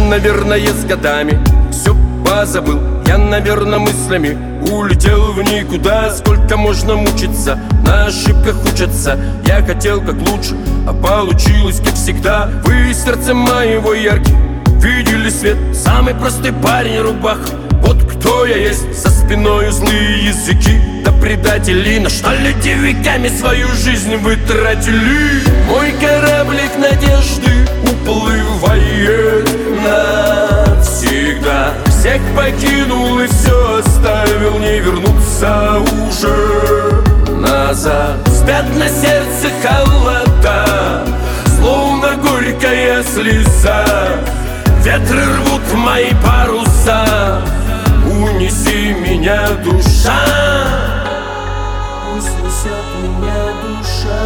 наверное, с годами все позабыл. Я, наверное, мыслями улетел в никуда. Сколько можно мучиться, на ошибках учатся. Я хотел как лучше, а получилось как всегда. Вы сердце моего яркий, видели свет. Самый простой парень, рубаха, вот кто я есть. За спиною злые языки, да предатели. На что люди веками свою жизнь вытратили. Мой кораблик надежды уплывает навсегда. Всех покинул и все оставил, не вернуться уже назад. Спят на сердце холода, словно горькая слеза. Ветры рвут мои паруса, унеси меня, душа. Пусть несет меня душа.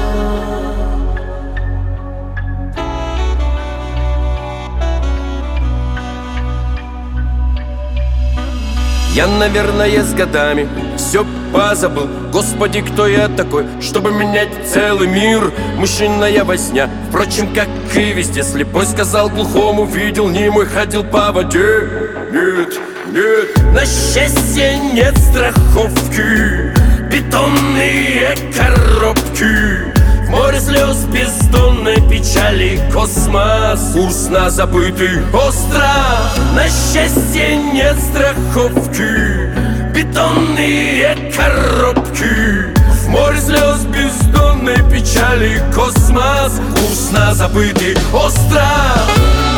Я, наверное, с годами все позабыл. Господи, кто я такой, чтобы менять целый мир? Мужчина я во сне, впрочем, как и везде. Слепой сказал глухому, видел немой, ходил по воде. Нет, нет, на счастье нет страховки. Бетонные коробки, в море слез, бездонной печали, космос, курс на забытый остров. На счастье нет страховки, бетонные коробки, в море слез, бездонной печали, космос, курс на забытый остров.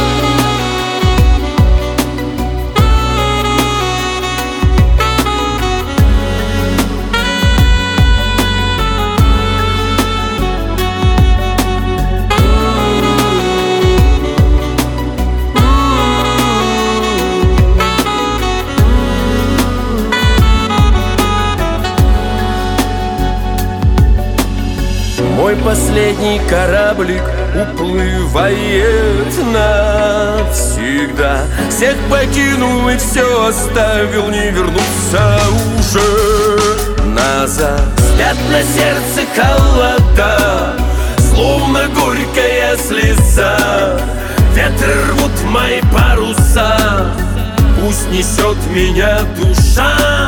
Мой последний кораблик уплывает навсегда. Всех покинул и все оставил, не вернуться уже назад. Спят на сердце холода, словно горькая слеза. Ветры рвут мои паруса, пусть несет меня душа.